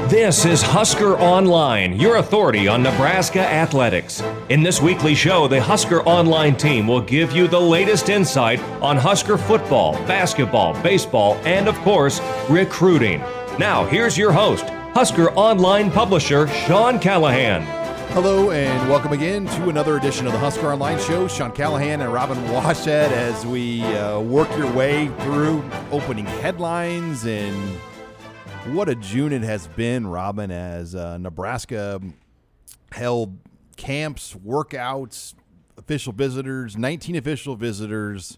This is Husker Online, your authority on Nebraska athletics. In this weekly show, the Husker Online team will give you the latest insight on Husker football, basketball, baseball, and of course, recruiting. Now, here's your host, Husker Online publisher Sean Callahan. Hello and welcome again to another edition of the Husker Online Show. Sean Callahan and Robin Washut as we work your way through opening headlines. And what a June it has been, Robin, as Nebraska held camps, workouts, official visitors, 19 official visitors,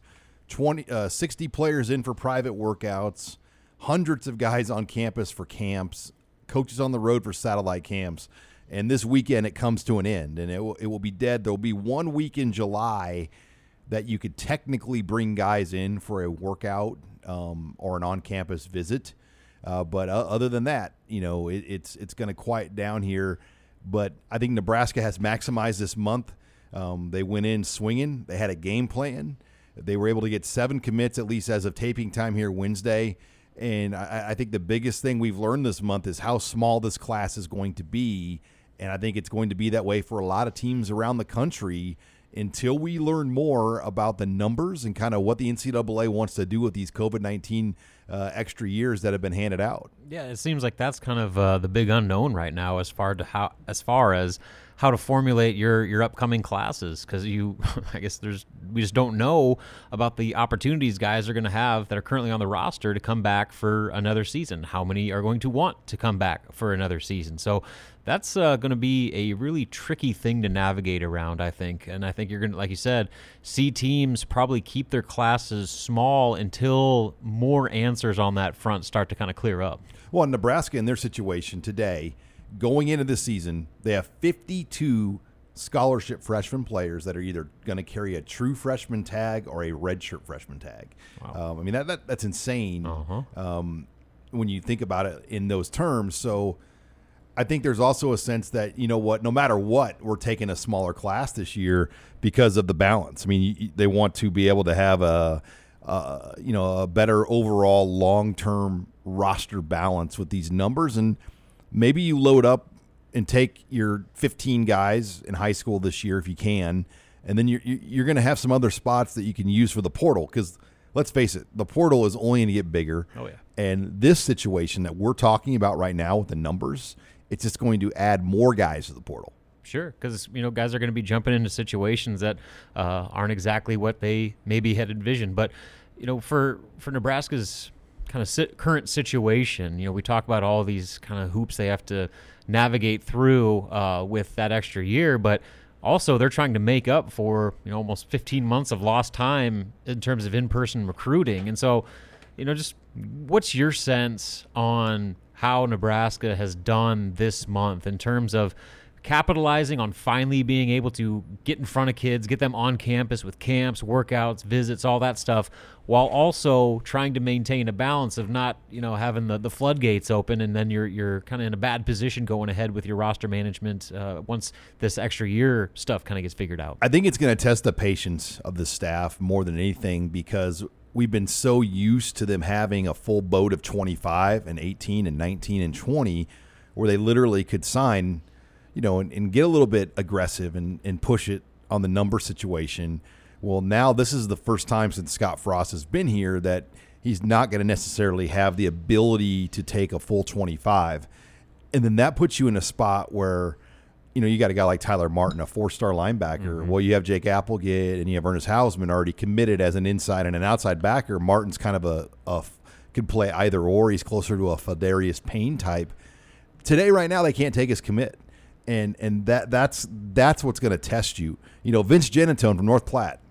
60 players in for private workouts, hundreds of guys on campus for camps, coaches on the road for satellite camps. And this weekend it comes to an end, and it will be dead. There will be 1 week in July that you could technically bring guys in for a workout or an on-campus visit. But other than that, you know, it's going to quiet down here. But I think Nebraska has maximized this month. They went in swinging. They had a game plan. They were able to get 7 commits, at least as of taping time here Wednesday. And I think the biggest thing we've learned this month is how small this class is going to be. And I think it's going to be that way for a lot of teams around the country until we learn more about the numbers and kind of what the NCAA wants to do with these COVID-19 extra years that have been handed out. Yeah, it seems like that's kind of the big unknown right now as far as how to formulate your upcoming classes, because I guess we just don't know about the opportunities guys are going to have that are currently on the roster to come back for another season. How many are going to want to come back for another season? So that's going to be a really tricky thing to navigate around, I think. And I think you're going to, like you said, see teams probably keep their classes small until more answers on that front start to kind of clear up. Well, Nebraska in their situation today, going into this season, they have 52 scholarship freshman players that are either going to carry a true freshman tag or a redshirt freshman tag. Wow. I mean, that's insane when you think about it in those terms. So I think there's also a sense that, you know what, no matter what, we're taking a smaller class this year because of the balance. I mean, they want to be able to have a better overall long-term roster balance with these numbers. And maybe you load up and take your 15 guys in high school this year if you can, and then you're going to have some other spots that you can use for the portal, because let's face it, the portal is only going to get bigger. Oh, yeah. And this situation that we're talking about right now with the numbers, it's just going to add more guys to the portal. Sure, because guys are going to be jumping into situations that aren't exactly what they maybe had envisioned. But for Nebraska's kind of current situation, we talk about all these kind of hoops they have to navigate through with that extra year, but also they're trying to make up for almost 15 months of lost time in terms of in-person recruiting. And so, just what's your sense on how Nebraska has done this month in terms of capitalizing on finally being able to get in front of kids, get them on campus with camps, workouts, visits, all that stuff, while also trying to maintain a balance of not, having the floodgates open, and then you're kind of in a bad position going ahead with your roster management once this extra year stuff kind of gets figured out. I think it's going to test the patience of the staff more than anything, because we've been so used to them having a full boat of 25 and 18 and 19 and 20 where they literally could sign and get a little bit aggressive and push it on the number situation. Well, now this is the first time since Scott Frost has been here that he's not going to necessarily have the ability to take a full 25. And then that puts you in a spot where, you got a guy like Tyler Martin, a 4-star linebacker. Mm-hmm. Well, you have Jake Applegate and you have Ernest Hausman already committed as an inside and an outside backer. Martin's kind of could play either or. He's closer to a Fadarius Payne type. Today, right now, they can't take his commit. And that's what's going to test you. Vince Genatone from North Platte,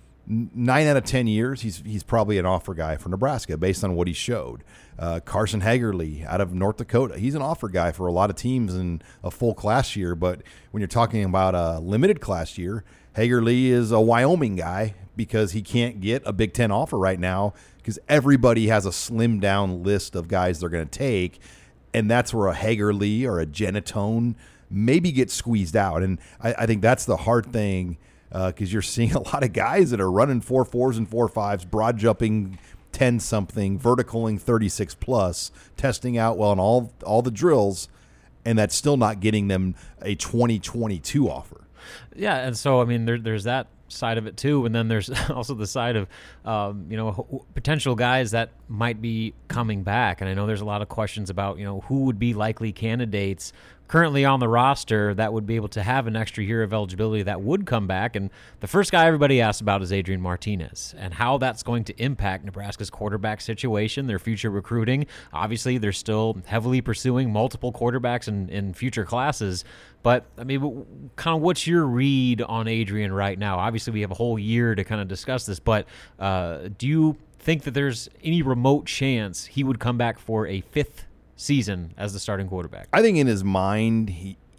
9 out of 10 years, he's probably an offer guy for Nebraska based on what he showed. Carson Hagerly out of North Dakota, he's an offer guy for a lot of teams in a full class year. But when you're talking about a limited class year, Hagerly is a Wyoming guy because he can't get a Big Ten offer right now because everybody has a slimmed down list of guys they're going to take. And that's where a Hagerly or a Genatone maybe get squeezed out. And I think that's the hard thing, because you're seeing a lot of guys that are running 4.4s and 4.5s, broad jumping 10-something, verticaling 36+, testing out well in all the drills, and that's still not getting them a 2022 offer. Yeah, and so, I mean, there's that side of it too, and then there's also the side of potential guys that might be coming back. And I know there's a lot of questions about who would be likely candidates currently on the roster that would be able to have an extra year of eligibility that would come back. And the first guy everybody asks about is Adrian Martinez and how that's going to impact Nebraska's quarterback situation, their future recruiting. Obviously, they're still heavily pursuing multiple quarterbacks in future classes. But, I mean, kind of what's your read on Adrian right now? Obviously, we have a whole year to kind of discuss this, but do you think that there's any remote chance he would come back for a fifth season as the starting quarterback? I think in his mind,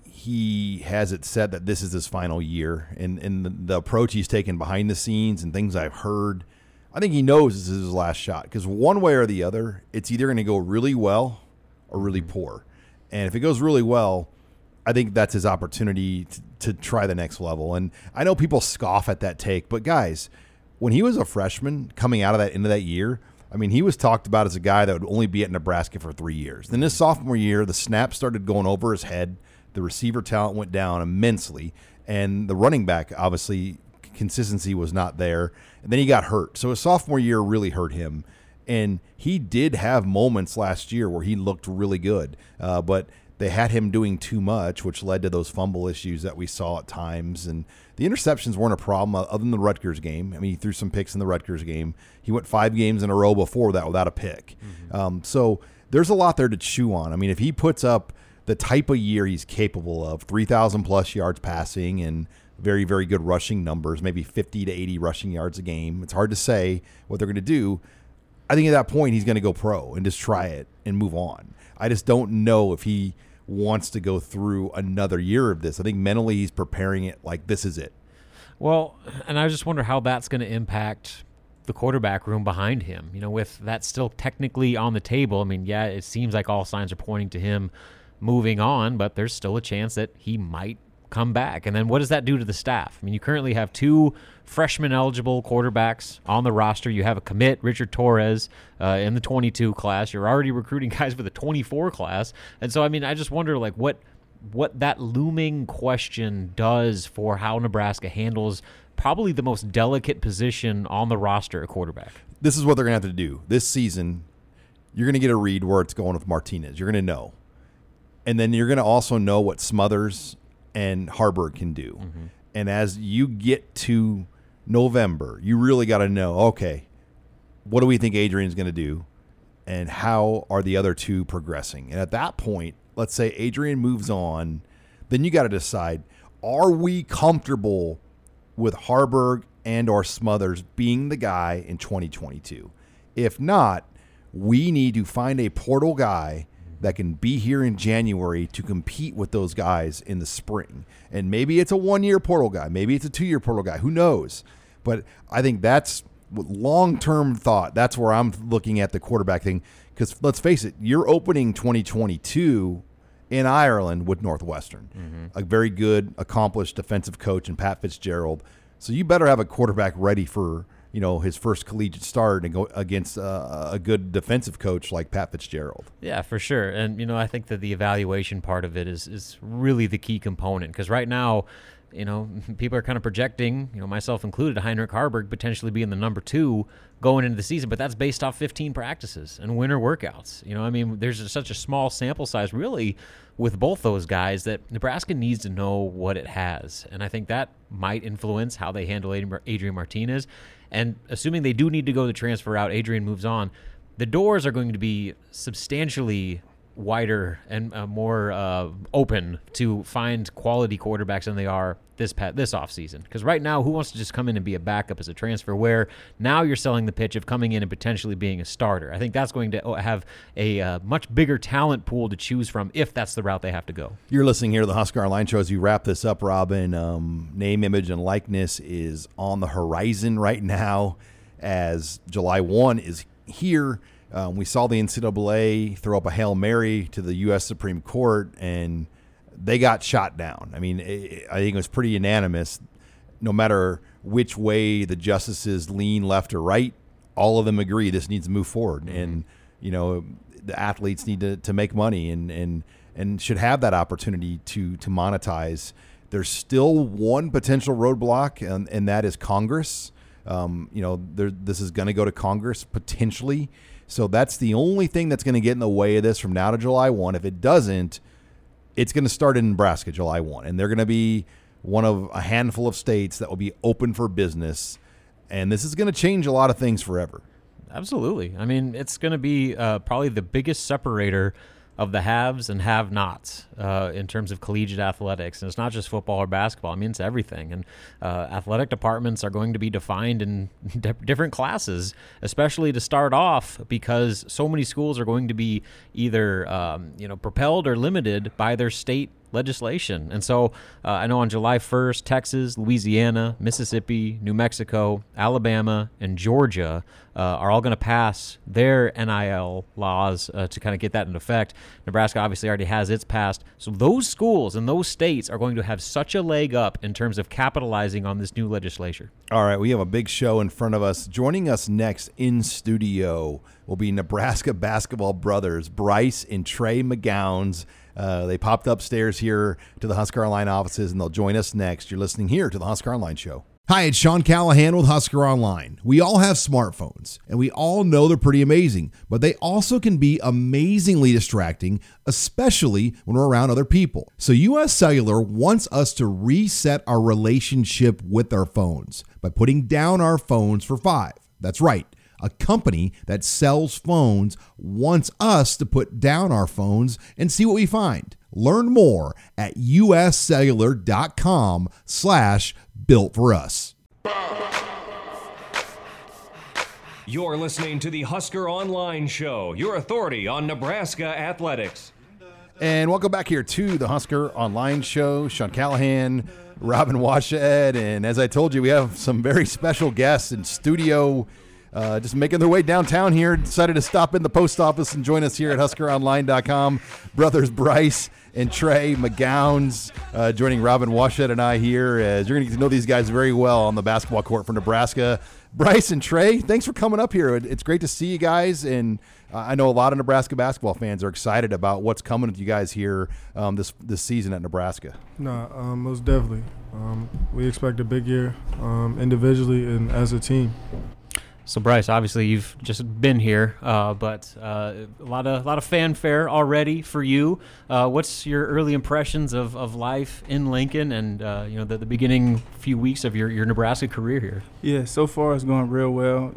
he has it set that this is his final year, and the approach he's taken behind the scenes and things I've heard, I think he knows this is his last shot, because one way or the other, it's either going to go really well or really poor. And if it goes really well, I think that's his opportunity to try the next level. And I know people scoff at that take, but guys, when he was a freshman coming out of that into that year, I mean, he was talked about as a guy that would only be at Nebraska for 3 years. Then his sophomore year, the snaps started going over his head. The receiver talent went down immensely. And the running back, obviously, consistency was not there. And then he got hurt. So his sophomore year really hurt him. And he did have moments last year where he looked really good. But they had him doing too much, which led to those fumble issues that we saw at times. And the interceptions weren't a problem other than the Rutgers game. I mean, he threw some picks in the Rutgers game. He went 5 games in a row before that without a pick. So there's a lot there to chew on. I mean, if he puts up the type of year he's capable of, 3,000+ yards passing and very, very good rushing numbers, maybe 50 to 80 rushing yards a game. It's hard to say what they're going to do. I think at that point he's going to go pro and just try it and move on. I just don't know if he wants to go through another year of this. I think mentally he's preparing it like this is it. Well, and I just wonder how that's going to impact the quarterback room behind him. With that still technically on the table, I mean, yeah, it seems like all signs are pointing to him moving on, but there's still a chance that he might come back. And then what does that do to the staff? I mean, you currently have 2 freshman-eligible quarterbacks on the roster. You have a commit, Richard Torres, in the 22 class. You're already recruiting guys for the 24 class. And so, I mean, I just wonder, like, what that looming question does for how Nebraska handles probably the most delicate position on the roster at quarterback. This is what they're going to have to do. This season, you're going to get a read where it's going with Martinez. You're going to know. And then you're going to also know what Smothers and Harburg can do. And as you get to November, you really got to know, okay, what do we think Adrian's going to do, and how are the other 2 progressing? And at that point, let's say Adrian moves on, then you got to decide, are we comfortable with Harburg and or Smothers being the guy in 2022? If not, we need to find a portal guy that can be here in January to compete with those guys in the spring. And maybe it's a 1-year portal guy. Maybe it's a 2-year portal guy. Who knows? But I think that's long-term thought. That's where I'm looking at the quarterback thing. Because let's face it, you're opening 2022 in Ireland with Northwestern, a very good, accomplished defensive coach in Pat Fitzgerald. So you better have a quarterback ready for his first collegiate start and go against a good defensive coach like Pat Fitzgerald. Yeah, for sure. And, I think that the evaluation part of it is really the key component, because right now, people are kind of projecting, myself included, Heinrich Harburg potentially being the number 2 going into the season, but that's based off 15 practices and winter workouts. I mean, there's such a small sample size really with both those guys that Nebraska needs to know what it has. And I think that might influence how they handle Adrian Martinez. And assuming they do need to go the transfer route, Adrian moves on, the doors are going to be substantially wider and more open to find quality quarterbacks than they are this offseason. Because right now, who wants to just come in and be a backup as a transfer, where now you're selling the pitch of coming in and potentially being a starter? I think that's going to have a much bigger talent pool to choose from if that's the route they have to go. You're listening here to the Husker Online Show. As you wrap this up, Robin, name, image, and likeness is on the horizon right now as July 1 is here. We saw the NCAA throw up a Hail Mary to the U.S. Supreme Court, and they got shot down. I mean, I think it was pretty unanimous. No matter which way the justices lean left or right, all of them agree this needs to move forward. And, the athletes need to make money and should have that opportunity to monetize. There's still one potential roadblock, and that is Congress. This is going to go to Congress potentially. So that's the only thing that's going to get in the way of this from now to July 1. If it doesn't, it's going to start in Nebraska July 1. And they're going to be one of a handful of states that will be open for business. And this is going to change a lot of things forever. Absolutely. I mean, it's going to be probably the biggest separator of the haves and have-nots in terms of collegiate athletics. And it's not just football or basketball. I mean, it's everything. And athletic departments are going to be defined in different classes, especially to start off, because so many schools are going to be either propelled or limited by their state legislation. And so I know on July 1st, Texas, Louisiana, Mississippi, New Mexico, Alabama, and Georgia are all going to pass their NIL laws to kind of get that into effect. Nebraska obviously already has its passed. So those schools and those states are going to have such a leg up in terms of capitalizing on this new legislation. All right, we have a big show in front of us. Joining us next in studio will be Nebraska basketball brothers, Bryce and Trey McGowns. They popped upstairs here to the Husker Online offices, and they'll join us next. You're listening here to the Husker Online Show. Hi, it's Sean Callahan with Husker Online. We all have smartphones, and we all know they're pretty amazing, but they also can be amazingly distracting, especially when we're around other people. So US Cellular wants us to reset our relationship with our phones by putting down our phones for $5. That's right. A company that sells phones wants us to put down our phones and see what we find. Learn more at uscellular.com/built for us. You're listening to the Husker Online Show, your authority on Nebraska athletics. And welcome back here to the Husker Online Show. Sean Callahan, Robin Washad, and as I told you, we have some very special guests in studio just making their way downtown here. Decided to stop in the post office and join us here at HuskerOnline.com. Brothers Bryce and Trey McGowns joining Robin Washad and I here, as you're going to get to know these guys very well on the basketball court for Nebraska. Bryce and Trey, thanks for coming up here. It's great to see you guys, and I know a lot of Nebraska basketball fans are excited about what's coming with you guys here this season at Nebraska. No, most definitely. We expect a big year individually and as a team. So Bryce, obviously you've just been here, but a lot of fanfare already for you. What's your early impressions of life in Lincoln and the beginning few weeks of your Nebraska career here? Yeah, so far it's going real well.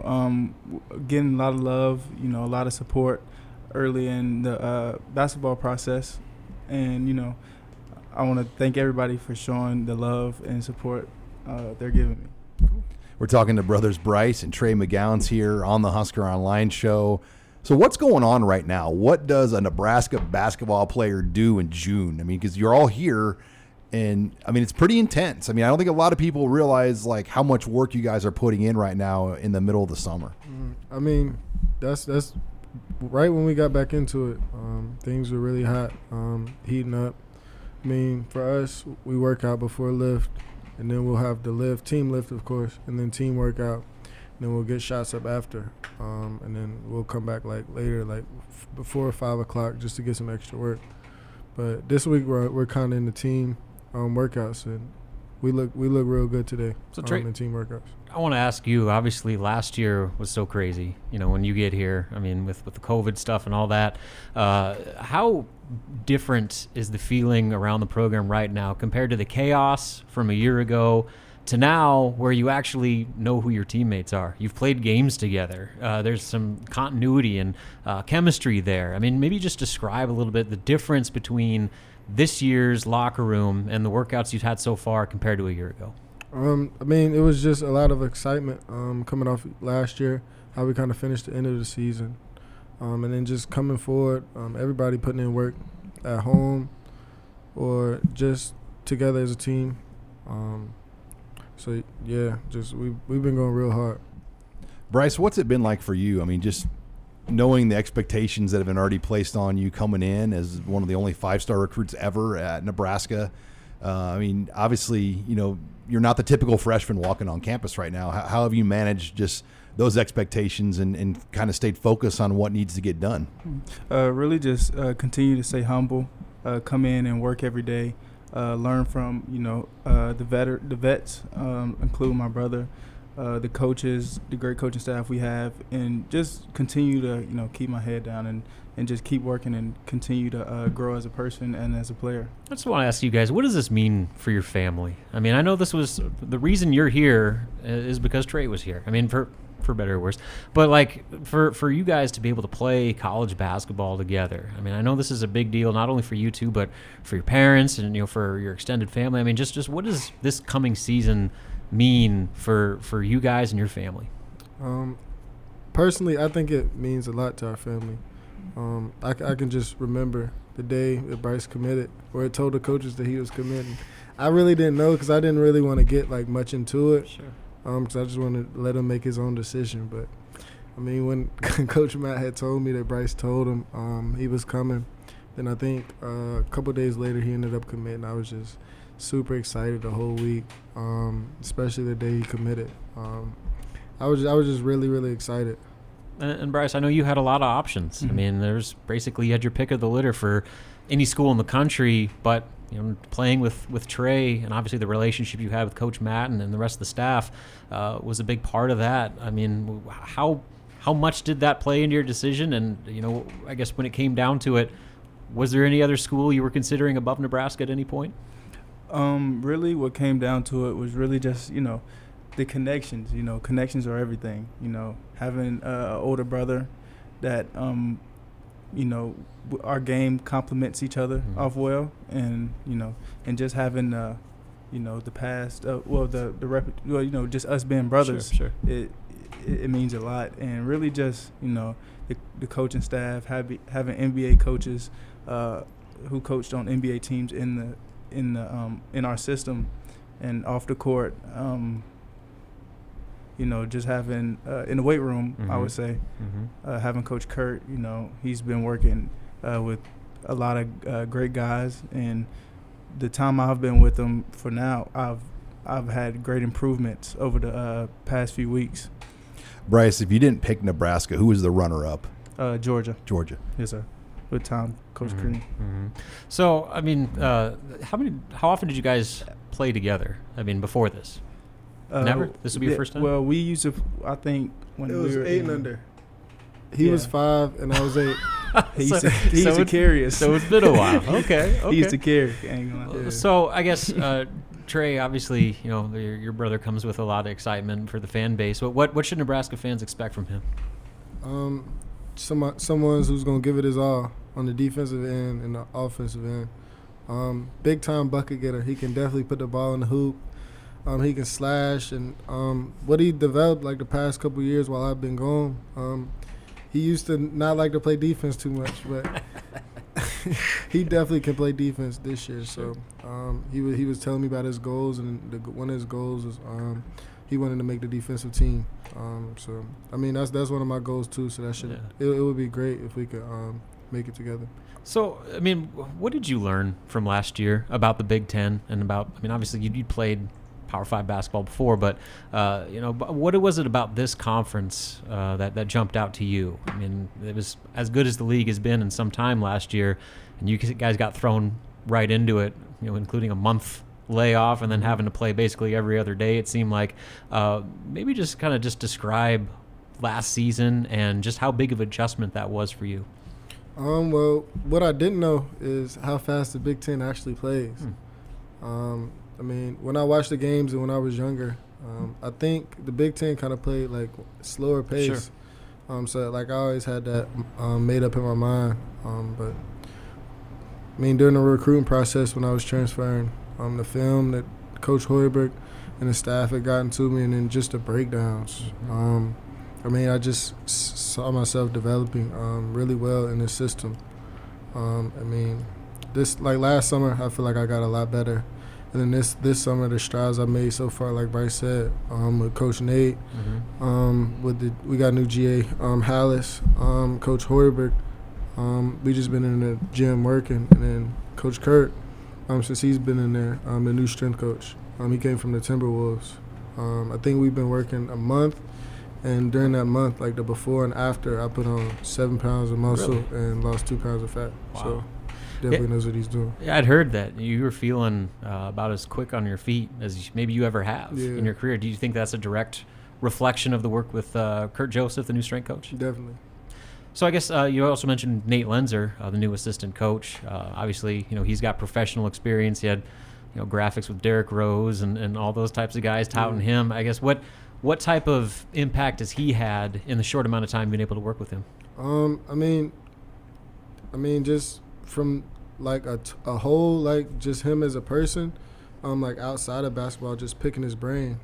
Getting a lot of love, a lot of support early in the basketball process, and I want to thank everybody for showing the love and support they're giving me. We're talking to brothers Bryce and Trey McGowns here on the Husker Online Show. So what's going on right now? What does a Nebraska basketball player do in June? I mean, because you're all here, and I mean, it's pretty intense. I mean, I don't think a lot of people realize like how much work you guys are putting in right now in the middle of the summer. I mean, that's right when we got back into it. Things were really hot, heating up. I mean, for us, we work out before lift. And then we'll have the team lift, of course, and then team workout. And then we'll get shots up after. And then we'll come back later, before 5 o'clock, just to get some extra work. But this week we're kind of in the team workouts, and we look real good today. So Trey, in team workouts. I want to ask you, obviously last year was so crazy, when you get here, I mean, with the COVID stuff and all that, how different is the feeling around the program right now compared to the chaos from a year ago to now, where you actually know who your teammates are? You've played games together. There's some continuity and chemistry there. I mean, maybe just describe a little bit the difference between this year's locker room and the workouts you've had so far compared to a year ago. I mean, it was just a lot of excitement coming off last year, how we kind of finished the end of the season. And then just coming forward, everybody putting in work at home or just together as a team. So, yeah, just we've been going real hard. Bryce, what's it been like for you? I mean, just knowing the expectations that have been already placed on you coming in as one of the only 5-star recruits ever at Nebraska. I mean, obviously, you're not the typical freshman walking on campus right now. How have you managed just those expectations and kind of stayed focused on what needs to get done? Really just continue to stay humble, come in and work every day, learn from, the vets, including my brother, the coaches, the great coaching staff we have, and just continue to, keep my head down and just keep working and continue to grow as a person and as a player. I just want to ask you guys, what does this mean for your family? I mean, I know this was the reason you're here is because Trey was here. I mean, for better or worse, but like for you guys to be able to play college basketball together. I mean, I know this is a big deal, not only for you two, but for your parents and, for your extended family. I mean, just what does this coming season mean for you guys and your family? Personally, I think it means a lot to our family. I can just remember the day that Bryce committed, where it told the coaches that he was committing. I really didn't know because I didn't really want to get like much into it. Sure. Because I just wanted to let him make his own decision. But, I mean, when Coach Matt had told me that Bryce told him he was coming, then I think a couple days later he ended up committing. I was just super excited the whole week, especially the day he committed. I was just really, really excited. And Bryce, I know you had a lot of options. Mm-hmm. I mean, there's basically you had your pick of the litter for any school in the country, but playing with Trey and obviously the relationship you had with Coach Matt and the rest of the staff was a big part of that. I mean, how much did that play into your decision? And, I guess when it came down to it, was there any other school you were considering above Nebraska at any point? Really what came down to it was really just, the connections. Connections are everything. Having an older brother that, our game complements each other off well, and and just having the past, just us being brothers. Sure. It means a lot, and really just the coaching staff, having NBA coaches who coached on NBA teams in our system and off the court. Just having in the weight room, I would say, having Coach Kurt, he's been working with a lot of great guys, and the time I've been with him for now, I've had great improvements over the past few weeks. Bryce, if you didn't pick Nebraska, who was the runner-up? Georgia. Yes, sir. With Coach Crean. Mm-hmm. So, I mean, how often did you guys play together? I mean, before this? Never? This would be your first time? Well, we used to, I think, when it we was were 8 and under. He was 5 and I was 8. He used to carry us. So it's been a while. Okay. He used to carry. So I guess, Trey, obviously, your brother comes with a lot of excitement for the fan base. But what should Nebraska fans expect from him? Someone who's going to give it his all on the defensive end and the offensive end. Big-time bucket getter. He can definitely put the ball in the hoop. He can slash, and what he developed like the past couple years while I've been gone. He used to not like to play defense too much, but he definitely can play defense this year. So he was telling me about his goals, and one of his goals was he wanted to make the defensive team. So I mean that's one of my goals too. So it would be great if we could make it together. So, I mean, what did you learn from last year about the Big Ten and about? I mean, obviously you played Power 5 basketball before, but what was it about this conference that jumped out to you? I mean, it was as good as the league has been in some time last year, and you guys got thrown right into it, including a month layoff and then having to play basically every other day. It seemed like maybe just kind of describe last season and just how big of an adjustment that was for you. Well, what I didn't know is how fast the Big Ten actually plays. I mean, when I watched the games and when I was younger, I think the Big Ten kind of played like slower pace. Sure. So like I always had that made up in my mind. But I mean, during the recruiting process when I was transferring, the film that Coach Hoiberg and the staff had gotten to me, and then just the breakdowns. I mean, I just saw myself developing really well in this system. I mean, this like last summer, I feel like I got a lot better. And then this summer, the strides I made so far, like Bryce said, with Coach Nate, we got new GA Hallis, Coach Hoiberg. We just been in the gym working, and then Coach Kurt, since he's been in there, the new strength coach. He came from the Timberwolves. I think we've been working a month, And during that month, like the before and after, I put on 7 pounds of muscle and lost 2 pounds of fat. Wow. So definitely knows what he's doing. Yeah, I'd heard that you were feeling about as quick on your feet as maybe you ever have in your career. Do you think that's a direct reflection of the work with Kurt Joseph, the new strength coach? Definitely. So I guess you also mentioned Nate Lenzer, the new assistant coach. Obviously, he's got professional experience. He had, graphics with Derrick Rose and all those types of guys touting him. I guess what type of impact has he had in the short amount of time being able to work with him? I mean, just from like a whole, like just him as a person, like outside of basketball, just picking his brain.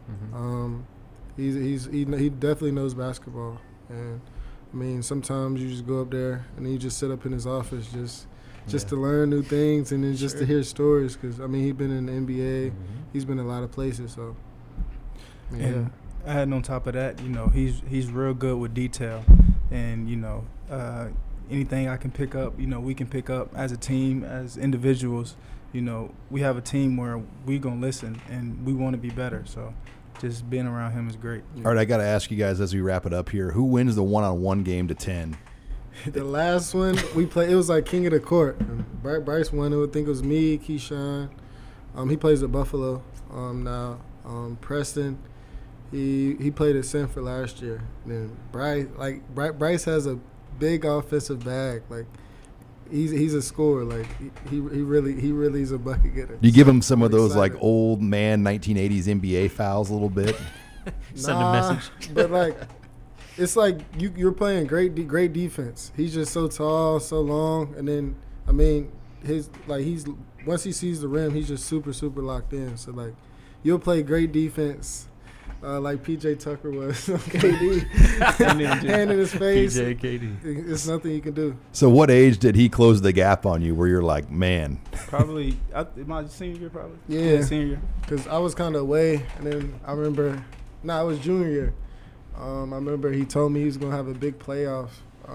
He definitely knows basketball, and I mean sometimes you just go up there and then you just sit up in his office just to learn new things and then just to hear stories, because I mean he's been in the NBA, he's been in a lot of places, so yeah. And adding on top of that, he's real good with detail, and anything I can pick up, we can pick up as a team, as individuals. We have a team where we gonna listen and we want to be better. So just being around him is great. All right, I got to ask you guys as we wrap it up here, who wins the one-on-one game to 10? The last one we played, it was like king of the court. Bryce won it. I think it was me, Keyshawn. He plays at Buffalo now. Preston, he played at Sanford last year. And then Bryce has a big offensive bag. Like he's a scorer. Like he really is a bucket getter. Do you give him some of those like old man 1980s NBA fouls a little bit? Send a message. But like it's like you're playing great defense. He's just so tall, so long, and then I mean he's once he sees the rim, he's just super locked in. So like you'll play great defense. Like PJ Tucker was on KD, hand in his face. PJ, KD. It's nothing you can do. So what age did he close the gap on you where you're like, man? Probably my senior year, probably. Yeah, senior year. Because I was kind of away, and then I remember, it was junior year. I remember he told me he was gonna have a big playoffs.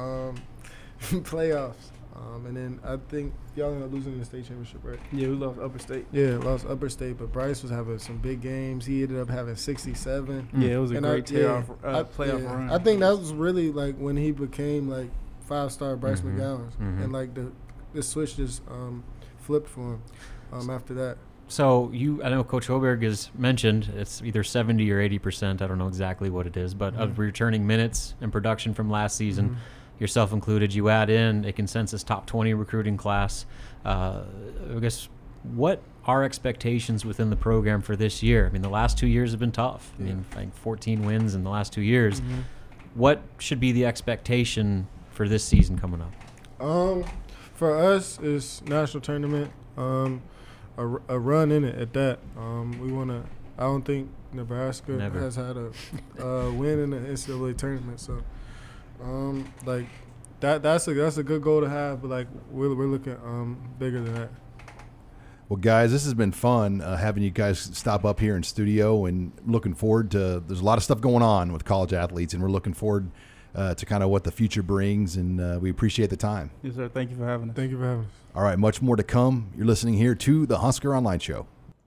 And then I think y'all ended up losing in the state championship, right? Yeah, we lost Upper State. Yeah, lost Upper State, but Bryce was having some big games. He ended up having 67. Yeah, it was a great playoff run. I think that was really like when he became like 5-star Bryce McGowan, and like the switch just flipped for him after that. So I know Coach Hoberg has mentioned it's either 70 or 80%. I don't know exactly what it is, but of returning minutes and production from last season. Yourself included, you add in a consensus top 20 recruiting class. I guess what are expectations within the program for this year? I mean, the last 2 years have been tough. I mean, like 14 wins in the last 2 years. What should be the expectation for this season coming up? For us, it's national tournament, a run in it at that. We want to. I don't think Nebraska has had a win in the NCAA tournament, so. Like that's a good goal to have, but like we're looking bigger than that. Well, guys, this has been fun having you guys stop up here in studio, and looking forward to. There's a lot of stuff going on with college athletes, and we're looking forward to kind of what the future brings, and we appreciate the time. Yes, sir. Thank you for having us. Thank you for having us. All right, much more to come. You're listening here to the Husker Online Show.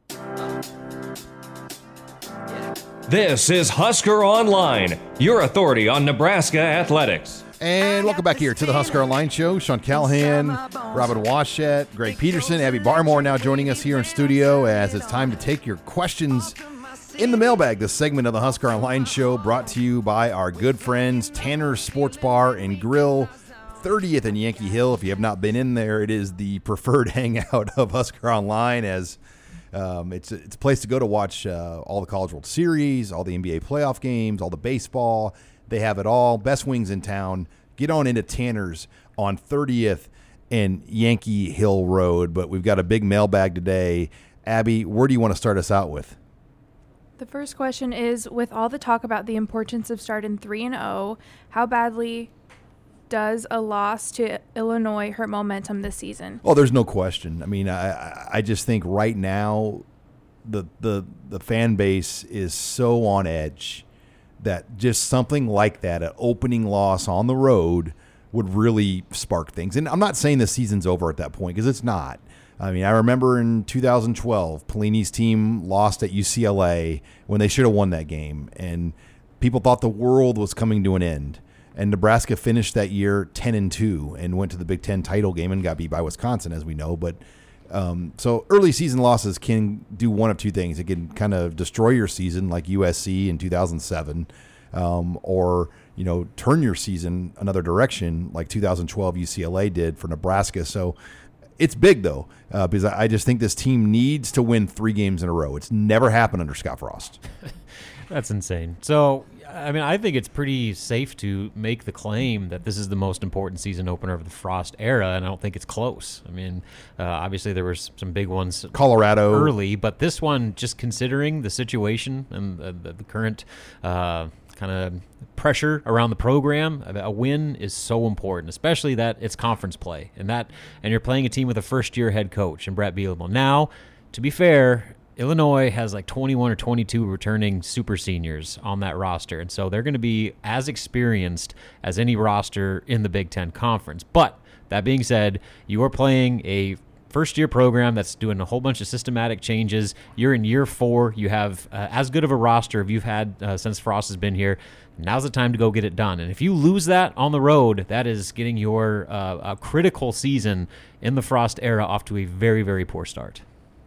This is Husker Online, your authority on Nebraska athletics. And welcome back here to the Husker Online Show. Sean Callahan, Robin Washett, Greg Peterson, Abby Barmore now joining us here in studio as it's time to take your questions in the mailbag. This segment of the Husker Online Show brought to you by our good friends Tanner's Sports Bar and Grill, 30th and Yankee Hill. If you have not been in there, it is the preferred hangout of Husker Online, as it's a place to go to watch all the College World Series, all the NBA playoff games, all the baseball. They have it all. Best wings in town. Get on into Tanner's on 30th and Yankee Hill Road. But we've got a big mailbag today. Abby, where do you want to start us out with? The first question is, with all the talk about the importance of starting 3-0, how badly does a loss to Illinois hurt momentum this season? Oh, there's no question. I mean, I just think right now the fan base is so on edge that just something like that, an opening loss on the road, would really spark things. And I'm not saying the season's over at that point, because it's not. I mean, I remember in 2012, Pelini's team lost at UCLA when they should have won that game. And people thought the world was coming to an end. And Nebraska finished that year 10-2 and went to the Big Ten title game and got beat by Wisconsin, as we know. But so early season losses can do one of two things. It can kind of destroy your season, like USC in 2007, or turn your season another direction, like 2012 UCLA did for Nebraska. So it's big though, because I just think this team needs to win 3 games in a row. It's never happened under Scott Frost. That's insane. So, I mean, I think it's pretty safe to make the claim that this is the most important season opener of the Frost era, and I don't think it's close. I mean, obviously there were some big ones Colorado early, but this one, just considering the situation and the current kind of pressure around the program, a win is so important, especially that it's conference play, and you're playing a team with a first-year head coach and Brett Bielema. Now, to be fair, Illinois has like 21 or 22 returning super seniors on that roster, and so they're going to be as experienced as any roster in the Big Ten Conference. But that being said, you are playing a first-year program that's doing a whole bunch of systematic changes. You're in year 4. You have as good of a roster as you've had since Frost has been here. Now's the time to go get it done. And if you lose that on the road, that is getting your a critical season in the Frost era off to a very, very poor start.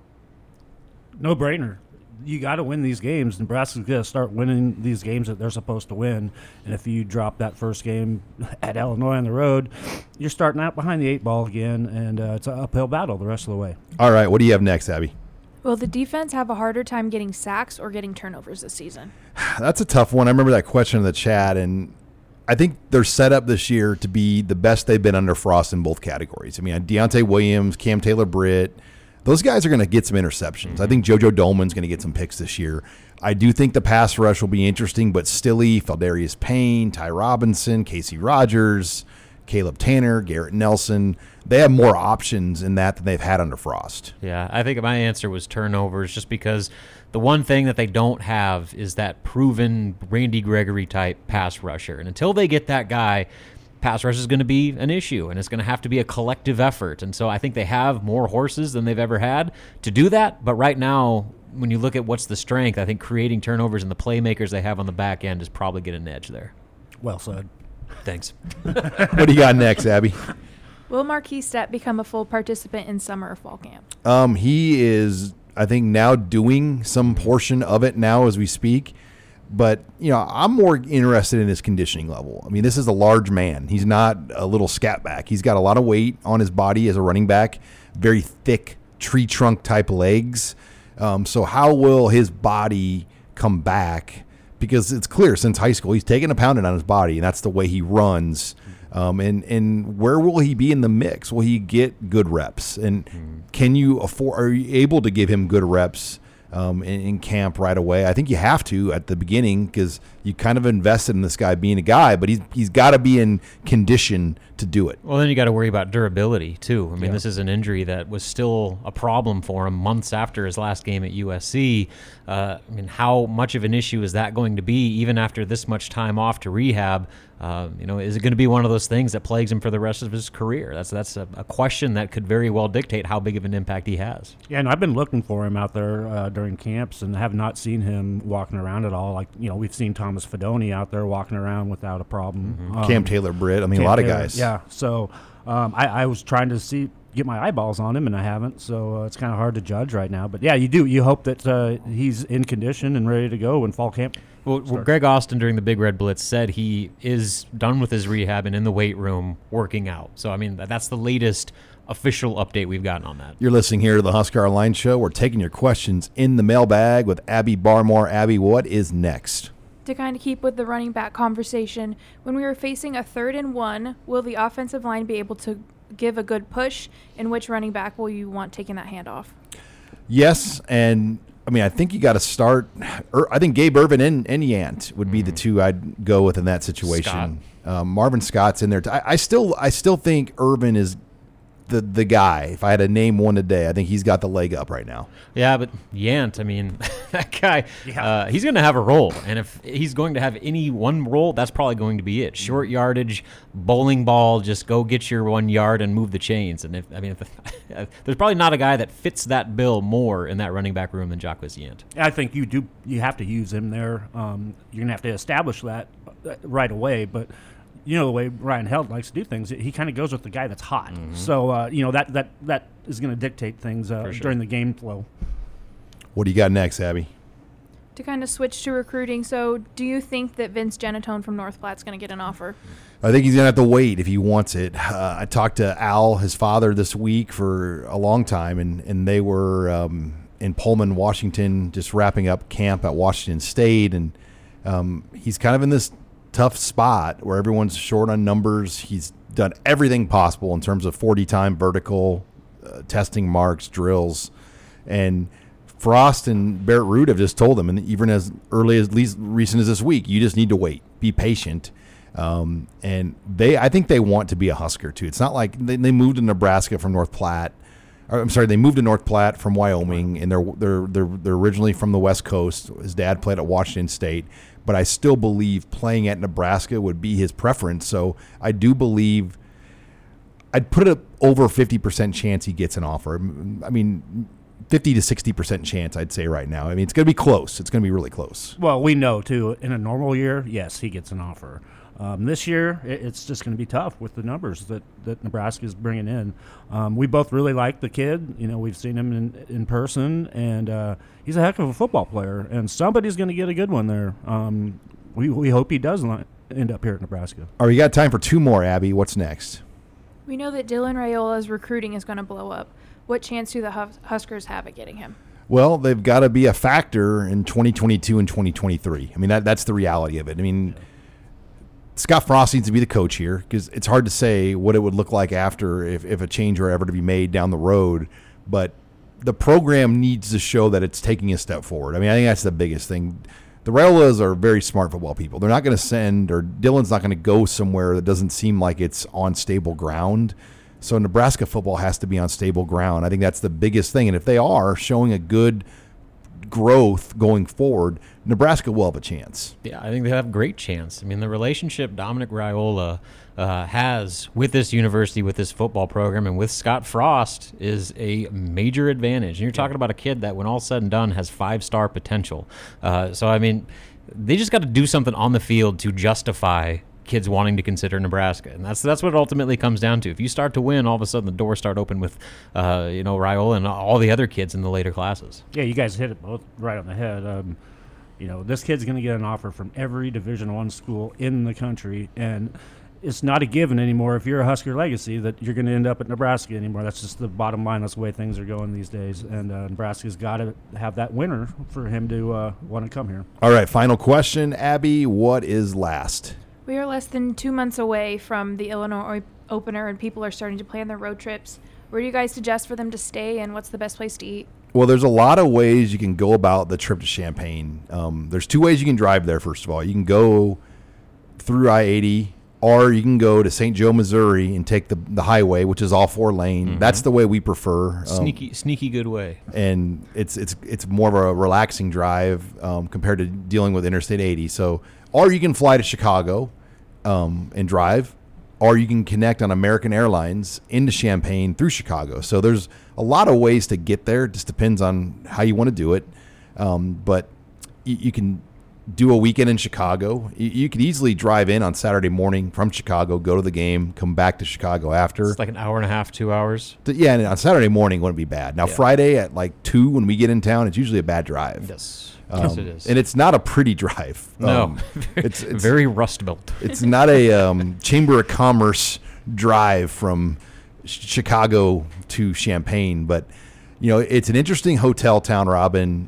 No brainer. You got to win these games. Nebraska's going to start winning these games that they're supposed to win. And if you drop that first game at Illinois on the road, you're starting out behind the 8 ball again, and it's an uphill battle the rest of the way. All right, what do you have next, Abby? Will the defense have a harder time getting sacks or getting turnovers this season? That's a tough one. I remember that question in the chat, and I think they're set up this year to be the best they've been under Frost in both categories. I mean, Deontay Williams, Cam Taylor-Britt, those guys are going to get some interceptions. I think JoJo Dolman's going to get some picks this year. I do think the pass rush will be interesting, but Stille, Feldarius Payne, Ty Robinson, Casey Rogers, Caleb Tanner, Garrett Nelson, they have more options in that than they've had under Frost. Yeah, I think my answer was turnovers, just because the one thing that they don't have is that proven Randy Gregory type pass rusher. And until they get that guy, pass rush is going to be an issue, and it's going to have to be a collective effort. And so I think they have more horses than they've ever had to do that. But right now, when you look at what's the strength, I think creating turnovers and the playmakers they have on the back end is probably getting an edge there. Well said. Thanks. What do you got next, Abby? Will Marquis Stepp become a full participant in summer or fall camp? He is, I think, now doing some portion of it now as we speak. But, I'm more interested in his conditioning level. I mean, this is a large man. He's not a little scat back. He's got a lot of weight on his body as a running back, very thick tree trunk type legs. So how will his body come back? Because it's clear since high school, he's taken a pounding on his body, and that's the way he runs. And where will he be in the mix? Will he get good reps? And are you able to give him good reps in camp right away? I think you have to at the beginning, because you kind of invested in this guy being a guy, but he's got to be in condition to do it. Well, then you got to worry about durability too. I mean, This is an injury that was still a problem for him months after his last game at USC. I mean, how much of an issue is that going to be even after this much time off to rehab? Is it going to be one of those things that plagues him for the rest of his career? That's a question that could very well dictate how big of an impact he has. Yeah, and I've been looking for him out there during camps and have not seen him walking around at all. Like, we've seen Thomas Fedoni out there walking around without a problem. Cam Taylor-Britt, a lot of guys. Yeah, so I was trying to get my eyeballs on him, and I haven't, so it's kind of hard to judge right now. But, yeah, you hope that he's in condition and ready to go when fall camp. Well, Greg Austin during the Big Red Blitz said he is done with his rehab and in the weight room working out. So, I mean, that's the latest official update we've gotten on that. You're listening here to the Husker Online Show. We're taking your questions in the mailbag with Abby Barmore. Abby, what is next? To kind of keep with the running back conversation, when we were facing a 3rd and 1, will the offensive line be able to give a good push? And which running back will you want taking that handoff? Yes, and I mean, I think you got to start. I think Gabe Ervin and Yant would be the two I'd go with in that situation. Marvin Scott's in there. I still think Ervin is the guy. If I had to name one today, I think he's got the leg up right now. Yeah, but Yant, I mean, that guy, he's going to have a role. And if he's going to have any one role, that's probably going to be it. Short yardage, bowling ball, just go get your 1 yard and move the chains. And there's probably not a guy that fits that bill more in that running back room than Jacques Yant. I think you have to use him there. You're going to have to establish that right away. But you know the way Ryan Held likes to do things, he kind of goes with the guy that's hot. Mm-hmm. So that is going to dictate things during the game flow. What do you got next, Abby? To kind of switch to recruiting, so do you think that Vince Genatone from North Platte's going to get an offer? I think he's going to have to wait if he wants it. I talked to Al, his father, this week for a long time, and they were in Pullman, Washington, just wrapping up camp at Washington State, and he's kind of in this tough spot where everyone's short on numbers. He's done everything possible in terms of 40 time vertical testing marks, drills, and Frost and Barrett Root have just told him, and even as early as recent as this week, you just need to wait, be patient. And I think they want to be a Husker too. It's not like they moved to Nebraska from North Platte. They moved to North Platte from Wyoming, and they're originally from the West Coast. His dad played at Washington State, but I still believe playing at Nebraska would be his preference. So I do believe I'd put it over 50% chance he gets an offer. I mean, 50 to 60% chance, I'd say right now. I mean, it's going to be close. It's going to be really close. Well, we know, too, in a normal year, yes, he gets an offer. This year, it's just going to be tough with the numbers that Nebraska is bringing in. We both really like the kid. You know, we've seen him in person, and he's a heck of a football player, and somebody's going to get a good one there. We hope he does end up here at Nebraska. All right, you got time for 2 more, Abby. What's next? We know that Dylan Raiola's recruiting is going to blow up. What chance do the Huskers have at getting him? Well, they've got to be a factor in 2022 and 2023. I mean, that's the reality of it. I mean, Scott Frost needs to be the coach here because it's hard to say what it would look like after if a change were ever to be made down the road. But the program needs to show that it's taking a step forward. I mean, I think that's the biggest thing. The Raiolas are very smart football people. They're not going to Dylan's not going to go somewhere that doesn't seem like it's on stable ground. So Nebraska football has to be on stable ground. I think that's the biggest thing. And if they are showing a good growth going forward, Nebraska will have a chance. Yeah, I think they have a great chance. I mean, the relationship Dominic Raiola has with this university, with this football program, and with Scott Frost is a major advantage. And you're talking about a kid that, when all's said and done, has 5-star potential. So, I mean, they just got to do something on the field to justify kids wanting to consider Nebraska, and that's what it ultimately comes down to. If you start to win, all of a sudden the doors start open with Raiola and all the other kids in the later classes. Yeah, you guys hit it both right on the head. This kid's going to get an offer from every Division I school in the country, and it's not a given anymore if you're a Husker legacy that you're going to end up at Nebraska anymore. That's just the bottom line. That's the way things are going these days, and Nebraska's got to have that winner for him to want to come here. All right, final question, Abby. What is last? We are less than 2 months away from the Illinois opener, and people are starting to plan their road trips. Where do you guys suggest for them to stay, and what's the best place to eat? Well, there's a lot of ways you can go about the trip to Champaign. There's 2 ways you can drive there, first of all. You can go through I-80, or you can go to St. Joe, Missouri, and take the highway, which is all 4-lane. Mm-hmm. That's the way we prefer. Sneaky good way. And it's more of a relaxing drive compared to dealing with Interstate 80. So, or you can fly to Chicago and drive, or you can connect on American Airlines into Champaign through Chicago. So there's a lot of ways to get there. It just depends on how you want to do it. But you can do a weekend in Chicago. You could easily drive in on Saturday morning from Chicago, go to the game, come back to Chicago after. It's like an hour and a half, 2 hours. Yeah, and on Saturday morning wouldn't be bad. Now, Friday at like 2 when we get in town, it's usually a bad drive. Yes. Yes, it is. And it's not a pretty drive. No, it's very Rust Belt. It's not a Chamber of Commerce drive from Chicago to Champaign, but it's an interesting hotel town, Robin.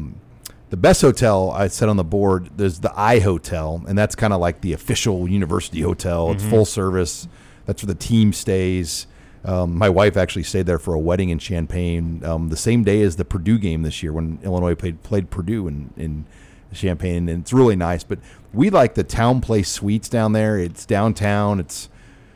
The best hotel I set on the board, there's the I Hotel, and that's kind of like the official university hotel. Mm-hmm. It's full service. That's where the team stays. My wife actually stayed there for a wedding in Champaign the same day as the Purdue game this year when Illinois played Purdue in Champaign, and it's really nice. But we like the Town Place Suites down there. It's downtown. It's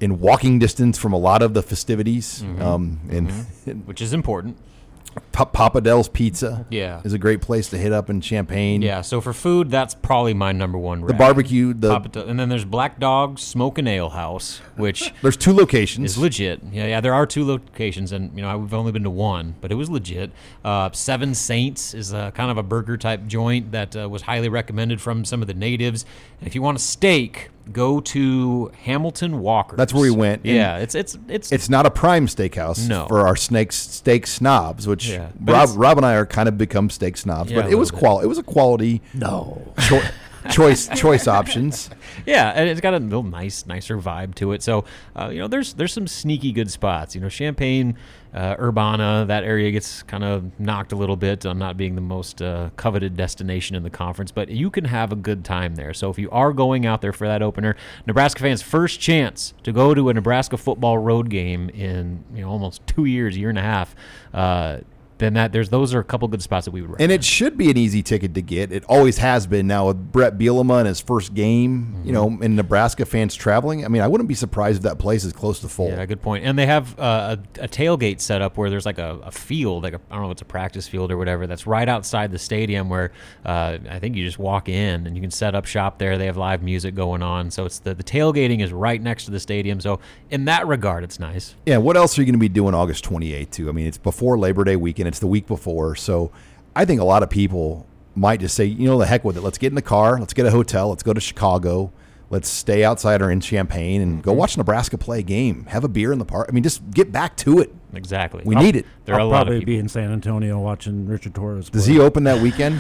in walking distance from a lot of the festivities, Which is important. Papa Del's Pizza Yeah. is a great place to hit up in Champaign. Yeah, so for food, that's probably my number one. The barbecue, and then there's Black Dog Smoke and Ale House, which there's 2 locations. is legit. Yeah, there are 2 locations, and we've only been to one, but it was legit. Seven Saints is kind of a burger type joint that was highly recommended from some of the natives. And if you want a steak, go to Hamilton Walker's. That's where we went. Yeah, it's It's not a prime steakhouse No. for our steak snobs, which Yeah, but Rob and I are kind of become steak snobs. Yeah, but a it was little bit. It was a quality choice options. Yeah, and it's got a little nicer vibe to it. So, there's some sneaky good spots. Champaign, Urbana, that area gets kind of knocked a little bit on not being the most coveted destination in the conference, but you can have a good time there. So if you are going out there for that opener, Nebraska fans' first chance to go to a Nebraska football road game in almost 2 years, year and a half. Then those are a couple good spots that we would recommend. And it should be an easy ticket to get. It always has been. Now with Brett Bielema and his first game, and Nebraska fans traveling, I wouldn't be surprised if that place is close to full. Yeah, good point. And they have a tailgate set up where there's like a field, I don't know if it's a practice field or whatever, that's right outside the stadium where I think you just walk in and you can set up shop there. They have live music going on. So it's the tailgating is right next to the stadium. So in that regard, it's nice. Yeah, what else are you going to be doing August 28th too? It's before Labor Day weekend. It's the week before. So I think a lot of people might just say, the heck with it. Let's get in the car. Let's get a hotel. Let's go to Chicago. Let's stay outside or in Champaign and go watch Nebraska play a game. Have a beer in the park. Just get back to it. Exactly. We need it. There are a I'll lot of probably people. be in San Antonio watching Richard Torres. Does play. he open that weekend?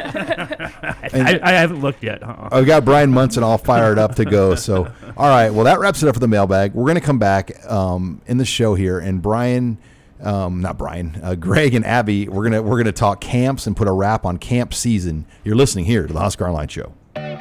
I haven't looked yet. I've got Brian Munson all fired up to go. So, all right. Well, that wraps it up for the mailbag. We're going to come back in the show here, and Greg and Abby, we're gonna talk camps and put a wrap on camp season. You're listening here to the Husker Online Show.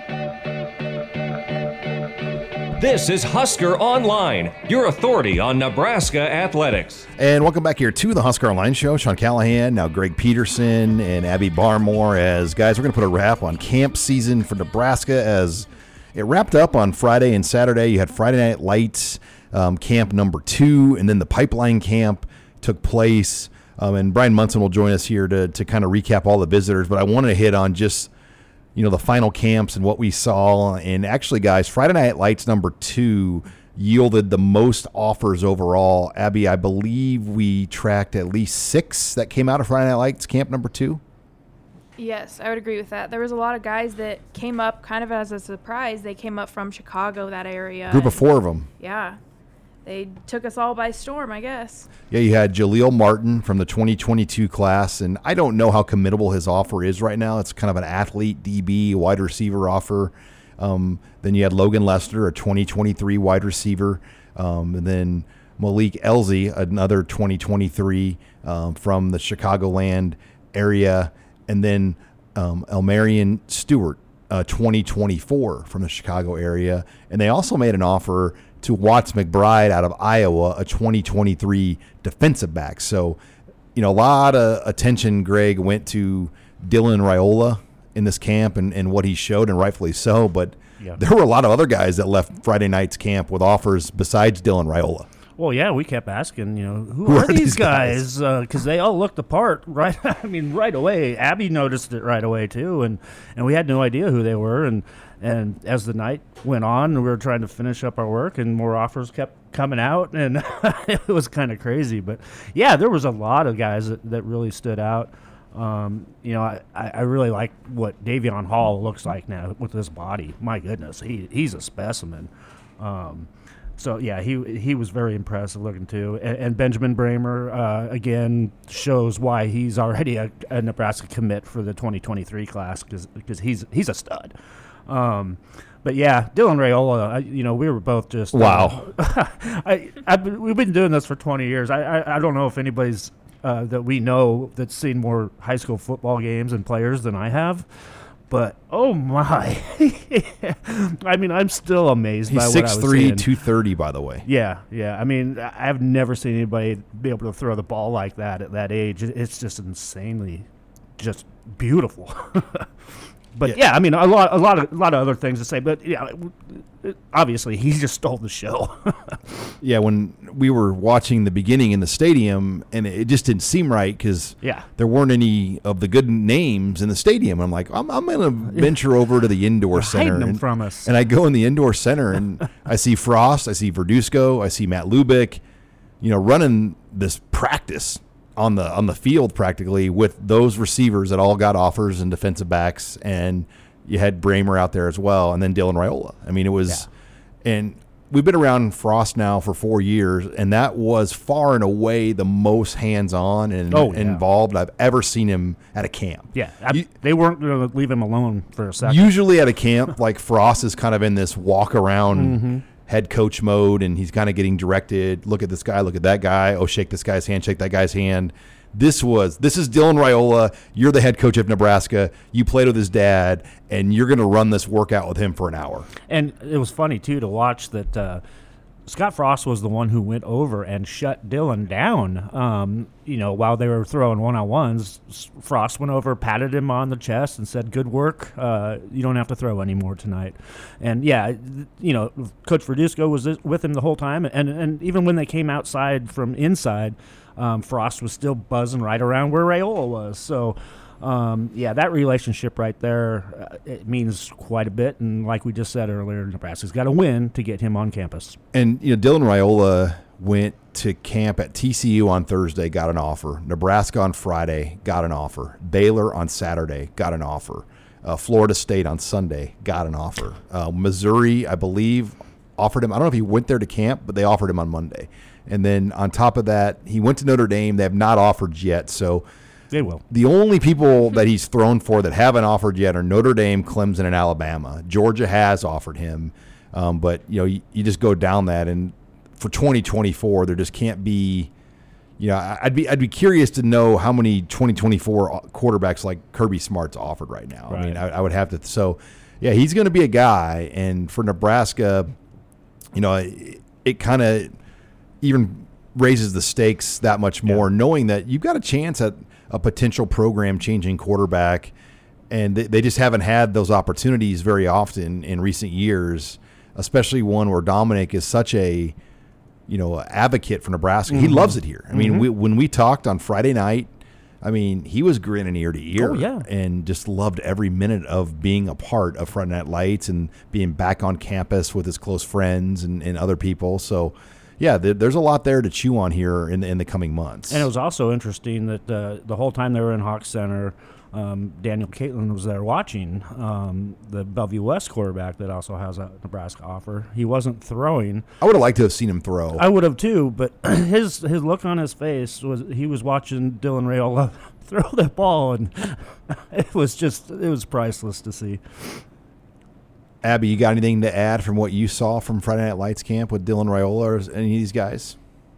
This is Husker Online, your authority on Nebraska athletics. And welcome back here to the Husker Online Show. Sean Callahan, now Greg Peterson and Abby Barmore. As guys, we're going to put a wrap on camp season for Nebraska as it wrapped up on Friday and Saturday. You had Friday Night Lights, camp number 2, and then the Pipeline camp took place. And Brian Munson will join us here to kind of recap all the visitors. But I wanted to hit on just the final camps and what we saw. And actually, guys, Friday Night Lights number 2 yielded the most offers overall. Abby, I believe we tracked at least 6 that came out of Friday Night Lights camp number 2. Yes, I would agree with that. There was a lot of guys that came up kind of as a surprise. They came up from Chicago, that area. Group of 4 of them. Yeah. They took us all by storm, I guess. Yeah, you had Jaleel Martin from the 2022 class, and I don't know how committable his offer is right now. It's kind of an athlete, DB, wide receiver offer. Then you had Logan Lester, a 2023 wide receiver, and then Malik Elzy, another 2023 from the Chicagoland area, and then Elmarion Stewart, 2024 from the Chicago area. And they also made an offer to Watts McBride out of Iowa, a 2023 defensive back. So, a lot of attention, Greg, went to Dylan Raiola in this camp and what he showed, and rightfully so. But there were a lot of other guys that left Friday night's camp with offers besides Dylan Raiola. Well, yeah, we kept asking, who are these guys? Because they all looked the part, right? Right away. Abby noticed it right away too, and we had no idea who they were. And as the night went on, we were trying to finish up our work, and more offers kept coming out, and it was kind of crazy. But yeah, there was a lot of guys that really stood out. I really like what Davion Hall looks like now with his body. My goodness, he's a specimen. So yeah, he was very impressive looking too. And Benjamin Bramer again shows why he's already a Nebraska commit for the 2023 class because he's a stud. But yeah, Dylan Raiola, we were both just wow. We've been doing this for 20 years. I don't know if anybody's that we know that's seen more high school football games and players than I have. But, oh, my. I'm still amazed by what I was seeing. He's 6'3", 230, by the way. Yeah. I've never seen anybody be able to throw the ball like that at that age. It's just insanely just beautiful. But yeah, I mean, a lot of other things to say. But yeah, obviously he just stole the show. Yeah, when we were watching the beginning in the stadium, and it just didn't seem right because there weren't any of the good names in the stadium. I'm like, I'm going to venture over to the indoor center. Hiding them from us. And I go in the indoor center, and I see Frost, I see Verduzco, I see Matt Lubick, running this practice on the field practically with those receivers that all got offers and defensive backs, and you had Bramer out there as well, and then Dylan Raiola. I mean, it was and we've been around Frost now for 4 years, and that was far and away the most hands-on and involved I've ever seen him at a camp. Yeah, they weren't going to leave him alone for a second. Usually at a camp, like Frost is kind of in this walk-around head coach mode, and he's kind of getting directed. Look at this guy, look at that guy. Oh, shake this guy's hand, shake that guy's hand. This is Dylan Raiola. You're the head coach of Nebraska. You played with his dad, and you're going to run this workout with him for an hour. And it was funny, too, to watch that Scott Frost was the one who went over and shut Dylan down. While they were throwing one-on-ones, Frost went over, patted him on the chest, and said, "Good work. You don't have to throw anymore tonight." And Coach Verduzco was with him the whole time, and even when they came outside from inside, Frost was still buzzing right around where Raiola was. So, that relationship right there, it means quite a bit. And like we just said earlier, Nebraska's got to win to get him on campus. And, Dylan Raiola went to camp at TCU on Thursday, got an offer. Nebraska on Friday, got an offer. Baylor on Saturday, got an offer. Florida State on Sunday, got an offer. Missouri, I believe, offered him. I don't know if he went there to camp, but they offered him on Monday. And then on top of that, he went to Notre Dame. They have not offered yet. So they will. The only people that he's thrown for that haven't offered yet are Notre Dame, Clemson, and Alabama. Georgia has offered him. But, you just go down that. And for 2024, there just can't be I'd be curious to know how many 2024 quarterbacks like Kirby Smart's offered right now. Right. I mean, I would have to. So, yeah, he's going to be a guy. And for Nebraska, it kind of even raises the stakes that much more, knowing that you've got a chance at a potential program-changing quarterback, and they just haven't had those opportunities very often in recent years, especially one where Dominic is such a advocate for Nebraska. He loves it here. I mean, when we talked on Friday night, I mean, he was grinning ear to ear and just loved every minute of being a part of Friday Night Lights and being back on campus with his close friends and other people. So, yeah, there's a lot there to chew on here in the coming months. And it was also interesting that the whole time they were in Hawk Center, Daniel Caitlin was there watching the Bellevue West quarterback that also has a Nebraska offer. He wasn't throwing. I would have liked to have seen him throw. I would have too, but his look on his face was he was watching Dylan Raiola throw that ball, and it was priceless to see. Abby, you got anything to add from what you saw from Friday Night Lights camp with Dylan Raiola or any of these guys?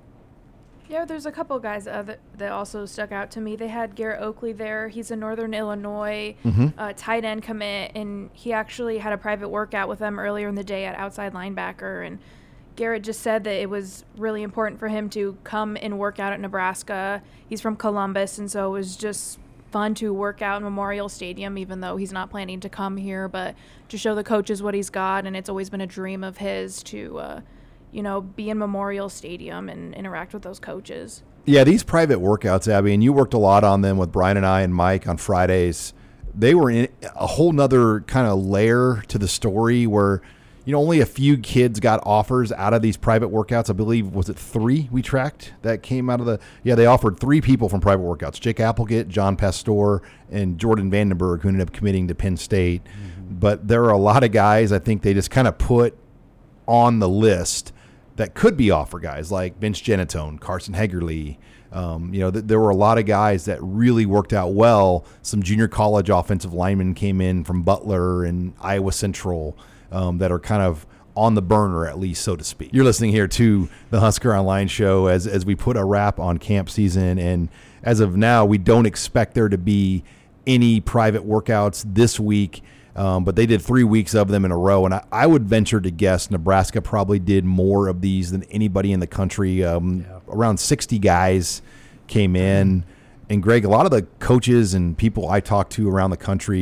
Yeah, there's a couple guys that also stuck out to me. They had Garrett Oakley there. He's a Northern Illinois tight end commit, and he actually had a private workout with them earlier in the day at outside linebacker. And Garrett just said that it was really important for him to come and work out at Nebraska. He's from Columbus, and so it was just fun to work out in Memorial Stadium, even though he's not planning to come here, but to show the coaches what he's got. And it's always been a dream of his to be in Memorial Stadium and interact with those coaches. Yeah, these private workouts, Abby, and you worked a lot on them with Brian and I and Mike on Fridays. They were in a whole nother kind of layer to the story where, only a few kids got offers out of these private workouts. I believe, was it 3 we tracked that came out of they offered 3 people from private workouts: Jake Applegate, John Pastor, and Jordan Vandenberg, who ended up committing to Penn State. But there are a lot of guys I think they just kind of put on the list that could be offer guys like Vince Genatone, Carson Hegerle. There were a lot of guys that really worked out well. Some junior college offensive linemen came in from Butler and Iowa Central that are kind of on the burner, at least, so to speak. You're listening here to the Husker Online Show as we put a wrap on camp season. And as of now, we don't expect there to be any private workouts this week. But they did 3 weeks of them in a row, and I would venture to guess Nebraska probably did more of these than anybody in the country. Around 60 guys came in, and Greg, a lot of the coaches and people I talked to around the country,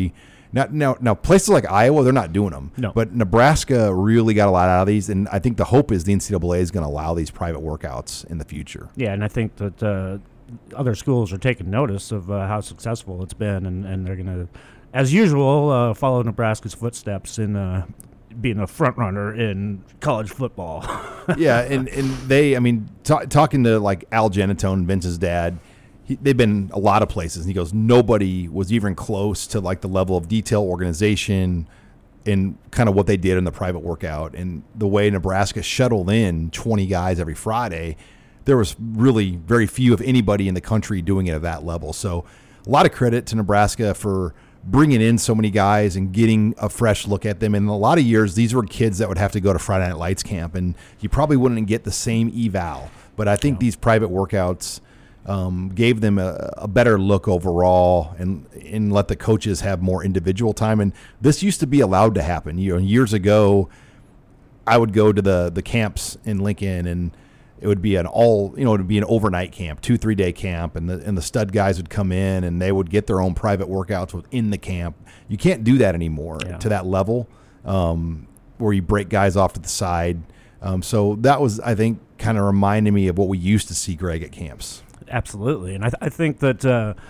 Now, places like Iowa, they're not doing them. No. But Nebraska really got a lot out of these, and I think the hope is the NCAA is going to allow these private workouts in the future. Yeah, and I think that other schools are taking notice of how successful it's been, and they're going to, as usual, follow Nebraska's footsteps in being a front runner in college football. Yeah, and they, I mean, talking to like Al Genatone, Vince's dad, they've been a lot of places, and he goes, nobody was even close to like the level of detail, organization, and kind of what they did in the private workout. And the way Nebraska shuttled in 20 guys every Friday, there was really very few, if anybody, in the country doing it at that level. So a lot of credit to Nebraska for bringing in so many guys and getting a fresh look at them. And in a lot of years, these were kids that would have to go to Friday Night Lights camp, and you probably wouldn't get the same eval. But I think these private workouts gave them a better look overall, and let the coaches have more individual time. And this used to be allowed to happen. You know, years ago, I would go to the camps in Lincoln, and it would be it would be an overnight camp, 2-3 day camp, and the stud guys would come in and they would get their own private workouts within the camp. You can't do that anymore to that level, where you break guys off to the side. So that was, I think, kind of reminding me of what we used to see, Greg, at camps. Absolutely, and I think that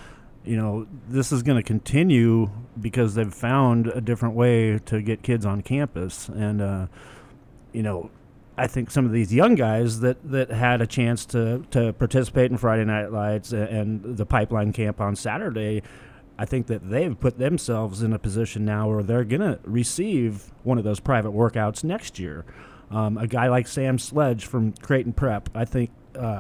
this is going to continue because they've found a different way to get kids on campus, and I think some of these young guys that had a chance to participate in Friday Night Lights and the Pipeline Camp on Saturday, I think that they've put themselves in a position now where they're going to receive one of those private workouts next year. A guy like Sam Sledge from Creighton Prep, I think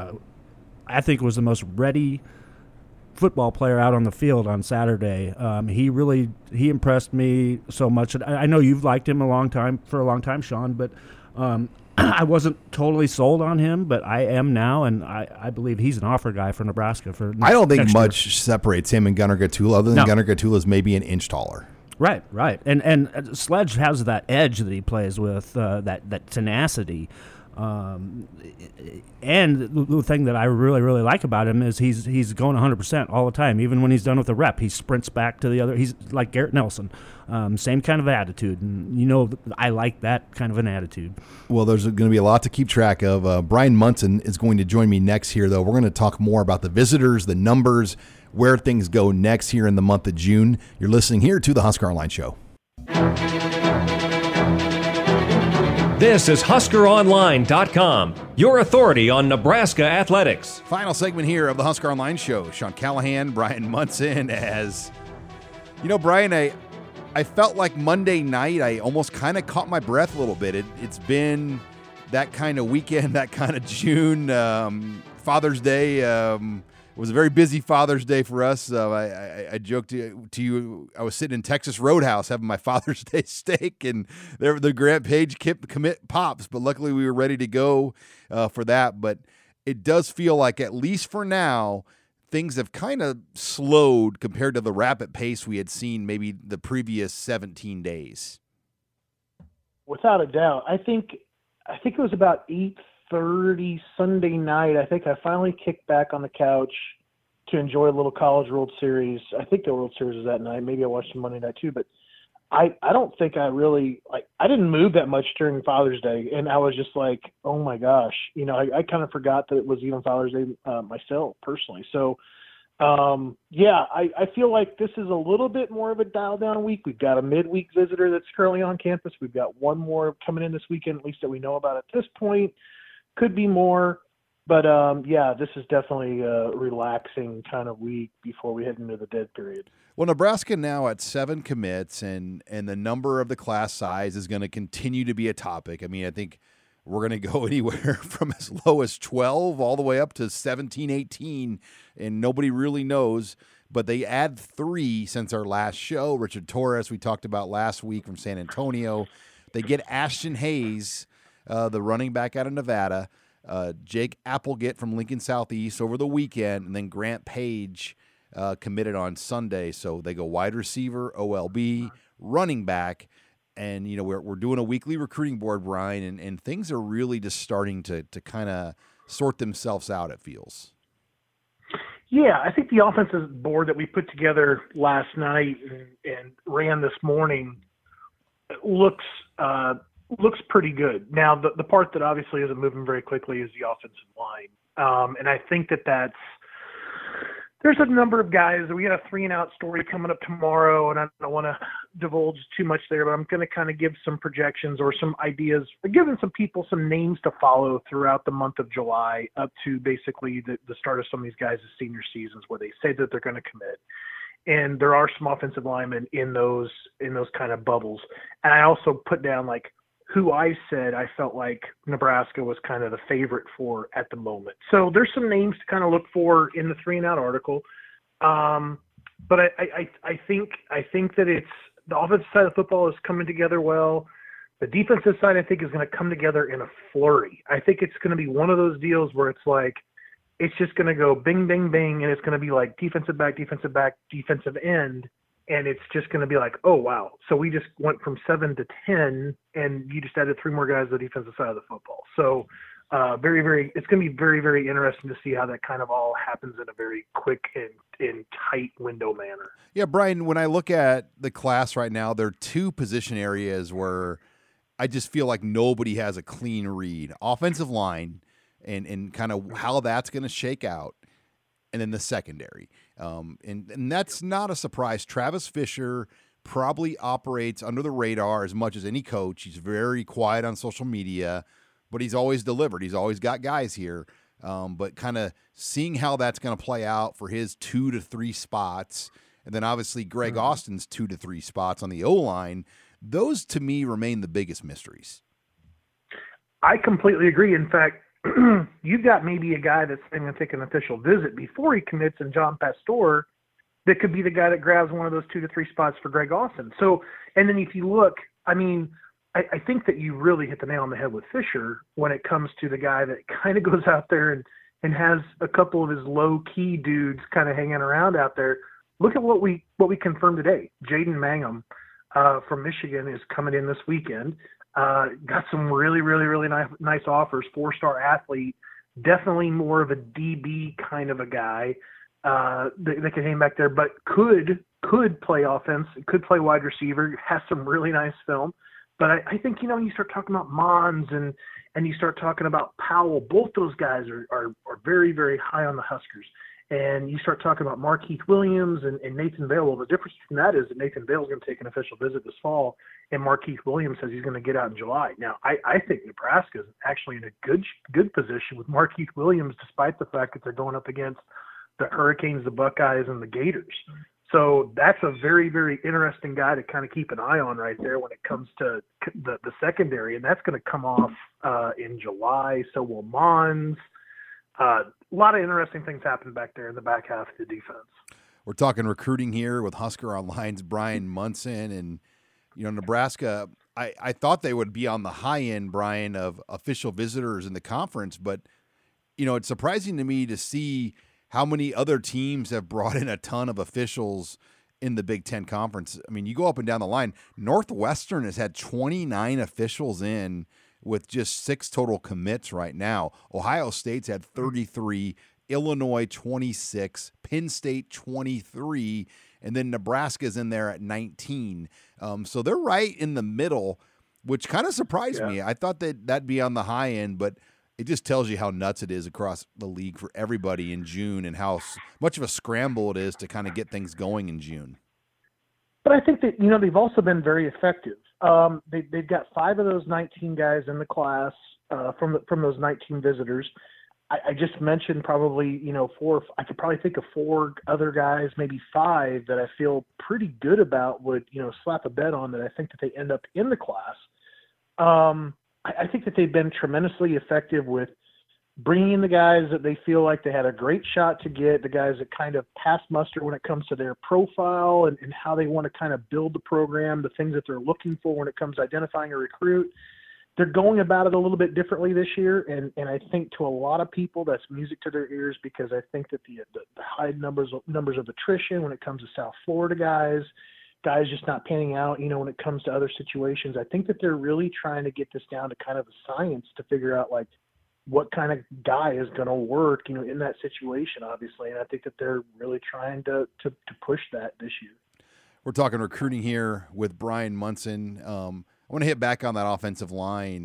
was the most ready football player out on the field on Saturday. He impressed me so much. I know you've liked him for a long time, Sean, but I wasn't totally sold on him, but I am now, and I believe he's an offer guy for Nebraska. I don't think much separates him and Gunnar Gatula, other than Gunnar Gatula is maybe an inch taller. Right. And Sledge has that edge that he plays with, that tenacity. And the thing that I really, really like about him is he's going 100% all the time. Even when he's done with a rep, he sprints back to the other. He's like Garrett Nelson, same kind of attitude. And, I like that kind of an attitude. Well, there's going to be a lot to keep track of. Brian Munson is going to join me next here, though. We're going to talk more about the visitors, the numbers, where things go next here in the month of June. You're listening here to the Husker Online Show. This is HuskerOnline.com, your authority on Nebraska athletics. Final segment here of the Husker Online Show. Sean Callahan, Brian Munson. As you know, Brian, I felt like Monday night I almost kind of caught my breath a little bit. It's been that kind of weekend, that kind of June. Father's Day was a very busy Father's Day for us. I joked to you, I was sitting in Texas Roadhouse having my Father's Day steak, and the Grant Page commit pops, but luckily we were ready to go for that. But it does feel like, at least for now, things have kind of slowed compared to the rapid pace we had seen maybe the previous 17 days. Without a doubt. I think it was about 8:30 Sunday night. I think I finally kicked back on the couch to enjoy a little College World Series. I think the World Series was that night. Maybe I watched some Monday night too, but I don't think I really, I didn't move that much during Father's Day, and I was just like, oh my gosh, I kind of forgot that it was even Father's Day myself personally. So I feel like this is a little bit more of a dial down week. We've got a midweek visitor that's currently on campus. We've got one more coming in this weekend, at least that we know about at this point. Could be more, but this is definitely a relaxing kind of week before we head into the dead period. Well, Nebraska now at 7 commits, and the number of the class size is going to continue to be a topic. I mean, I think we're going to go anywhere from as low as 12 all the way up to 17, 18, and nobody really knows. But they add 3 since our last show. Richard Torres, we talked about last week, from San Antonio. They get Ashton Hayes, the running back out of Nevada, Jake Applegate from Lincoln Southeast over the weekend, and then Grant Page committed on Sunday. So they go wide receiver, OLB, running back, and we're doing a weekly recruiting board, Brian, and things are really just starting to kind of sort themselves out, it feels. Yeah, I think the offensive board that we put together last night and ran this morning looks pretty good. Now, the part that obviously isn't moving very quickly is the offensive line, and I think there's a number of guys. We got a 3-and-out story coming up tomorrow, and I don't want to divulge too much there, but I'm going to kind of give some projections or some ideas, giving some people some names to follow throughout the month of July up to basically the start of some of these guys' senior seasons where they say that they're going to commit. And there are some offensive linemen in those kind of bubbles. And I also put down like who I said I felt like Nebraska was kind of the favorite for at the moment. So there's some names to kind of look for in the 3-and-out article. But I think that it's the offensive side of football is coming together well. The defensive side, I think, is going to come together in a flurry. I think it's going to be one of those deals where it's like, it's just going to go bing, bing, bing, and it's going to be like defensive back, defensive end. And it's just going to be like, oh, wow. So we just went from 7 to 10, and you just added 3 more guys to the defensive side of the football. So very, very – it's going to be very, very interesting to see how that kind of all happens in a very quick and tight window manner. Yeah, Brian, when I look at the class right now, there are 2 position areas where I just feel like nobody has a clean read. Offensive line and kind of how that's going to shake out, and then the secondary. And that's not a surprise. Travis Fisher probably operates under the radar as much as any coach. He's very quiet on social media, but he's always delivered. He's always got guys here. But kind of seeing how that's going to play out for his 2 to 3 spots, and then obviously Greg Austin's 2 to 3 spots on the O-line, those to me remain the biggest mysteries. I completely agree. In fact, you've got maybe a guy that's going to take an official visit before he commits in John Pastor that could be the guy that grabs one of those 2 to 3 spots for Greg Austin. So, and then if you look, I mean, I think that you really hit the nail on the head with Fisher when it comes to the guy that kind of goes out there and has a couple of his low-key dudes kind of hanging around out there. Look at what we confirmed today. Jaden Mangum from Michigan is coming in this weekend. Got some really, really, really nice offers. 4-star athlete, definitely more of a DB kind of a guy that can hang back there, but could play offense, could play wide receiver, has some really nice film. But I think, you you start talking about Mons and you start talking about Powell, both those guys are very, very high on the Huskers. And you start talking about Markeith Williams and Nathan Vale. Well, the difference between that is that Nathan Vale is going to take an official visit this fall, and Markeith Williams says he's going to get out in July. Now, I think Nebraska is actually in a good position with Markeith Williams, despite the fact that they're going up against the Hurricanes, the Buckeyes, and the Gators. So that's a very, very interesting guy to kind of keep an eye on right there when it comes to the secondary, and that's going to come off in July. So will Mons. A lot of interesting things happen back there in the back half of the defense. We're talking recruiting here with Husker Online's Brian Munson. And, Nebraska, I thought they would be on the high end, Brian, of official visitors in the conference. But, it's surprising to me to see how many other teams have brought in a ton of officials in the Big Ten Conference. I mean, you go up and down the line. Northwestern has had 29 officials in with just 6 total commits right now. Ohio State's had 33, Illinois 26, Penn State 23, and then Nebraska's in there at 19. So they're right in the middle, which kind of surprised me. I thought that'd be on the high end, but it just tells you how nuts it is across the league for everybody in June and how much of a scramble it is to kind of get things going in June. But I think that, they've also been very effective. They've got 5 of those 19 guys in the class from those 19 visitors. I just mentioned probably, 4. I could probably think of 4 other guys, maybe 5 that I feel pretty good about would, slap a bet on that I think that they end up in the class. I think that they've been tremendously effective with bringing in the guys that they feel like they had a great shot to get, the guys that kind of pass muster when it comes to their profile and how they want to kind of build the program, the things that they're looking for when it comes to identifying a recruit. They're going about it a little bit differently this year, and I think to a lot of people that's music to their ears because I think that the high numbers of attrition when it comes to South Florida guys just not panning out, when it comes to other situations. I think that they're really trying to get this down to kind of a science to figure out, like, what kind of guy is going to work, in that situation, obviously. And I think that they're really trying to push that this year. We're talking recruiting here with Brian Munson. I want to hit back on that offensive line.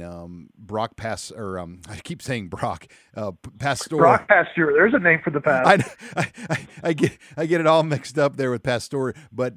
I keep saying Brock. Pastore. Brock Pastore. There's a name for the pass. I get it all mixed up there with Pastore, but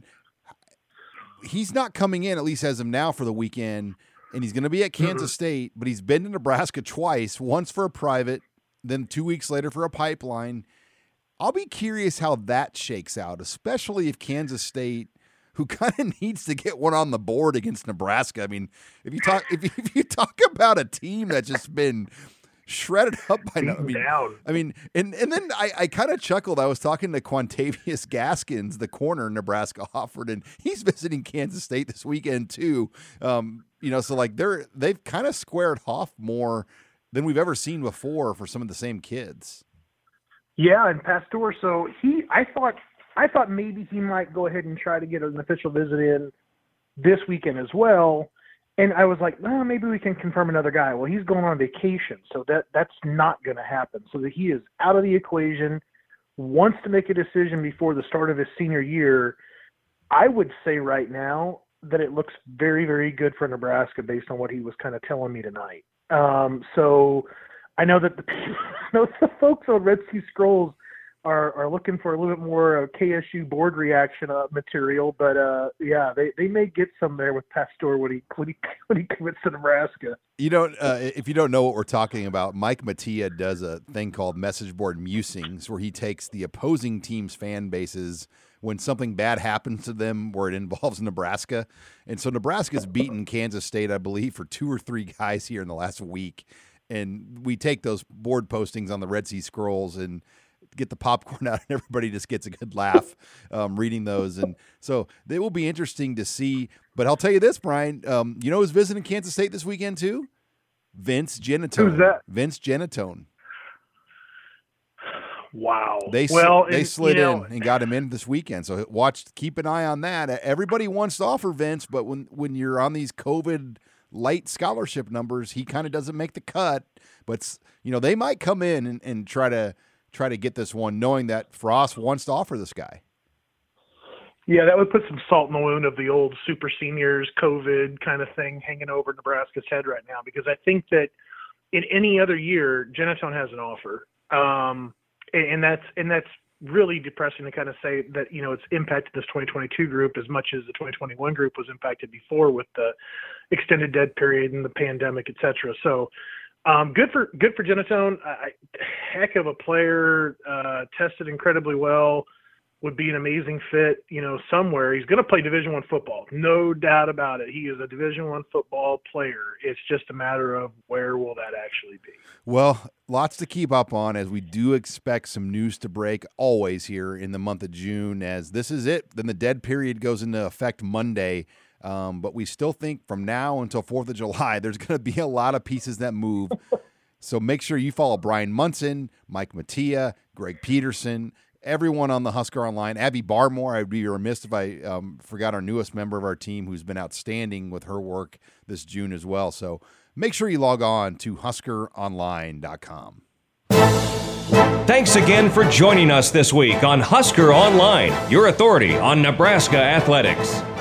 he's not coming in, at least as of now, for the weekend. And he's going to be at Kansas State, but he's been to Nebraska twice, once for a private, then 2 weeks later for a pipeline. I'll be curious how that shakes out, especially if Kansas State, who kind of needs to get one on the board against Nebraska. I mean, if you talk about a team that's just been shredded up by now. And then I kind of chuckled. I was talking to Quantavious Gaskins, the corner Nebraska offered, and he's visiting Kansas State this weekend too. So like they've kind of squared off more than we've ever seen before for some of the same kids. Yeah, and Pastore. So I thought maybe he might go ahead and try to get an official visit in this weekend as well. And I was like, well, maybe we can confirm another guy. Well, he's going on vacation, so that's not going to happen. So that he is out of the equation, wants to make a decision before the start of his senior year. I would say right now that it looks very, very good for Nebraska based on what he was kind of telling me tonight. So I know that the folks on Red Sea Scrolls are looking for a little bit more KSU board reaction material, but they may get some there with Pastore when he commits to Nebraska. If you don't know what we're talking about, Mike Mattia does a thing called message board musings, where he takes the opposing team's fan bases when something bad happens to them where it involves Nebraska. And so Nebraska's beaten Kansas State, I believe, for 2 or 3 guys here in the last week. And we take those board postings on the Red Sea Scrolls and get the popcorn out, and everybody just gets a good laugh reading those. And so they will be interesting to see. But I'll tell you this, Brian, who's visiting Kansas State this weekend too? Vince Genatone. Who's that? Vince Genatone. Wow. They slid in and got him in this weekend. So keep an eye on that. Everybody wants to offer Vince, but when you're on these COVID light scholarship numbers, he kind of doesn't make the cut. But they might come in and try to get this one, knowing that Frost wants to offer this guy. Yeah, that would put some salt in the wound of the old super seniors COVID kind of thing hanging over Nebraska's head right now, because I think that in any other year, Genatone has an offer. And that's really depressing to kind of say that, it's impacted this 2022 group as much as the 2021 group was impacted before with the extended dead period and the pandemic, et cetera. So, good for Genatone. Heck of a player, tested incredibly well, would be an amazing fit, somewhere. He's going to play Division I football, no doubt about it. He is a Division I football player. It's just a matter of where will that actually be. Well, lots to keep up on, as we do expect some news to break always here in the month of June, as this is it. Then the dead period goes into effect Monday. But we still think from now until 4th of July, there's going to be a lot of pieces that move. So make sure you follow Brian Munson, Mike Mattia, Greg Peterson, everyone on the Husker Online. Abby Barmore, I'd be remiss if I forgot our newest member of our team, who's been outstanding with her work this June as well. So make sure you log on to HuskerOnline.com. Thanks again for joining us this week on Husker Online, your authority on Nebraska athletics.